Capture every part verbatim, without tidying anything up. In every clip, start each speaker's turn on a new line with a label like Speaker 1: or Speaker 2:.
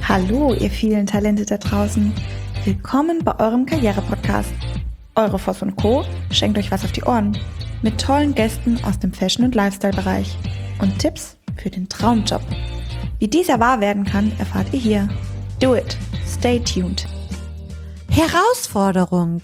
Speaker 1: Hallo, ihr vielen Talente da draußen. Willkommen bei eurem Karriere-Podcast. Eure Voss und Co. schenkt euch was auf die Ohren. Mit tollen Gästen aus dem Fashion- und Lifestyle-Bereich. Und Tipps für den Traumjob. Wie dieser wahr werden kann, erfahrt ihr hier. Do it. Stay tuned.
Speaker 2: Herausforderung.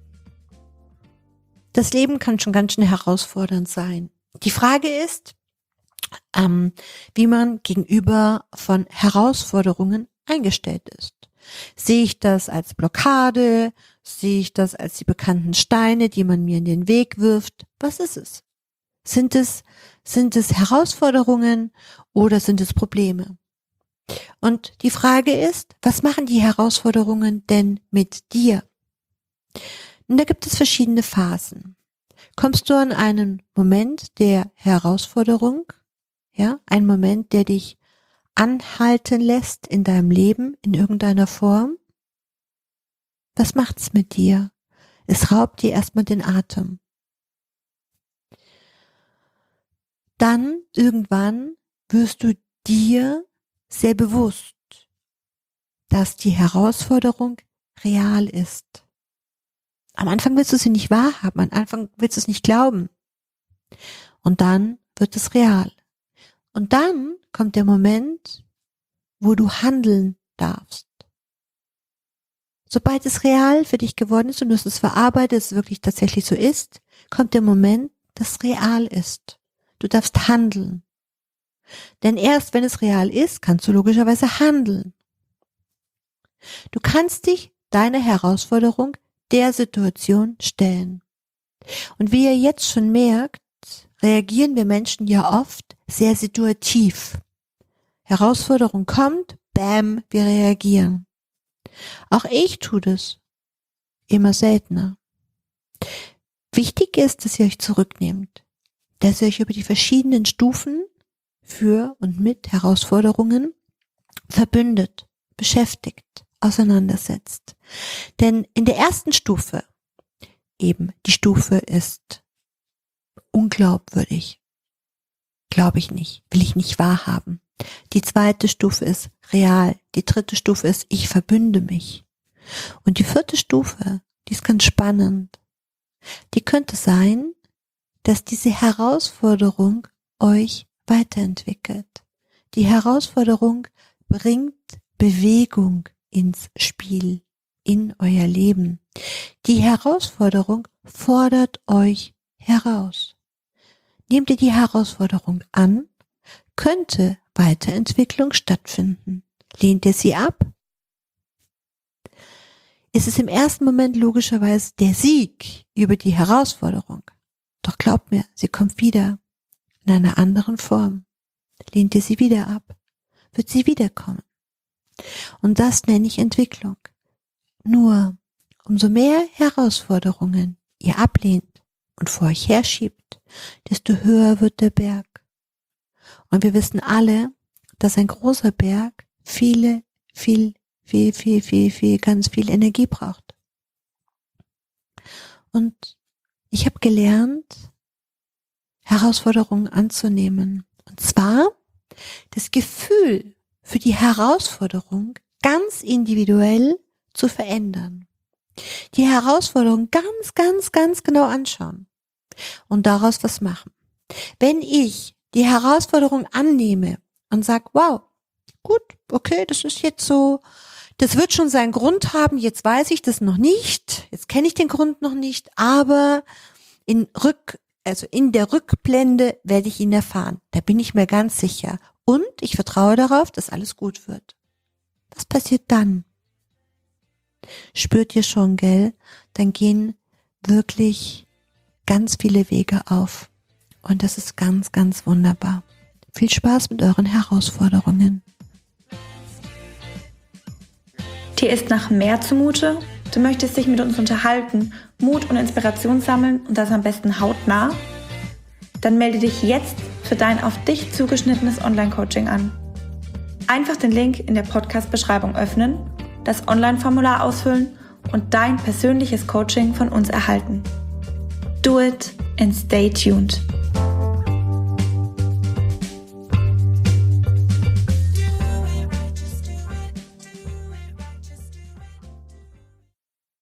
Speaker 2: Das Leben kann schon ganz schön herausfordernd sein. Die Frage ist, ähm, wie man gegenüber von Herausforderungen eingestellt ist. Sehe ich das als Blockade? Sehe ich das als die bekannten Steine, die man mir in den Weg wirft? Was ist es? Sind es, sind es Herausforderungen oder sind es Probleme? Und die Frage ist, was machen die Herausforderungen denn mit dir? Und da gibt es verschiedene Phasen. Kommst du an einen Moment der Herausforderung, ja, ein Moment, der dich anhalten lässt in deinem Leben in irgendeiner Form? Was macht's mit dir? Es raubt dir erstmal den Atem. Dann irgendwann wirst du dir sehr bewusst, dass die Herausforderung real ist. Am Anfang willst du sie nicht wahrhaben, am Anfang willst du es nicht glauben. Und dann wird es real. Und dann kommt der Moment, wo du handeln darfst. Sobald es real für dich geworden ist und du hast es verarbeitet, dass es wirklich tatsächlich so ist, kommt der Moment, dass es real ist. Du darfst handeln. Denn erst wenn es real ist, kannst du logischerweise handeln. Du kannst dich deiner Herausforderung der Situation stellen. Und wie ihr jetzt schon merkt, reagieren wir Menschen ja oft sehr situativ. Herausforderung kommt, bam, wir reagieren. Auch ich tue das immer seltener. Wichtig ist, dass ihr euch zurücknehmt, dass ihr euch über die verschiedenen Stufen für und mit Herausforderungen verbündet, beschäftigt, auseinandersetzt. Denn in der ersten Stufe, eben die Stufe ist unglaubwürdig, glaube ich nicht, will ich nicht wahrhaben. Die zweite Stufe ist real, die dritte Stufe ist ich verbünde mich. Und die vierte Stufe, die ist ganz spannend. Die könnte sein, dass diese Herausforderung euch weiterentwickelt. Die Herausforderung bringt Bewegung ins Spiel, in euer Leben. Die Herausforderung fordert euch heraus. Nehmt ihr die Herausforderung an, könnte Weiterentwicklung stattfinden. Lehnt ihr sie ab? Ist es im ersten Moment logischerweise der Sieg über die Herausforderung. Doch glaubt mir, sie kommt wieder in einer anderen Form. Lehnt ihr sie wieder ab, wird sie wiederkommen. Und das nenne ich Entwicklung. Nur, umso mehr Herausforderungen ihr ablehnt und vor euch herschiebt, desto höher wird der Berg. Und wir wissen alle, dass ein großer Berg viele, viel, viel, viel, viel, viel, ganz viel Energie braucht. Und ich habe gelernt, Herausforderungen anzunehmen. Und zwar das Gefühl für die Herausforderung ganz individuell zu verändern. Die Herausforderung ganz, ganz, ganz genau anschauen und daraus was machen. Wenn ich die Herausforderung annehme und sag, wow, gut, okay, das ist jetzt so, das wird schon seinen Grund haben, jetzt weiß ich das noch nicht, jetzt kenne ich den Grund noch nicht, aber in Rück, also in der Rückblende werde ich ihn erfahren. Da bin ich mir ganz sicher. Und ich vertraue darauf, dass alles gut wird. Was passiert dann? Spürt ihr schon, gell? Dann gehen wirklich ganz viele Wege auf. Und das ist ganz, ganz wunderbar. Viel Spaß mit euren Herausforderungen.
Speaker 1: Dir ist nach mehr zumute? Du möchtest dich mit uns unterhalten, Mut und Inspiration sammeln und das am besten hautnah? Dann melde dich jetzt für dein auf dich zugeschnittenes Online-Coaching an. Einfach den Link in der Podcast-Beschreibung öffnen, das Online-Formular ausfüllen und dein persönliches Coaching von uns erhalten. Do it and stay tuned.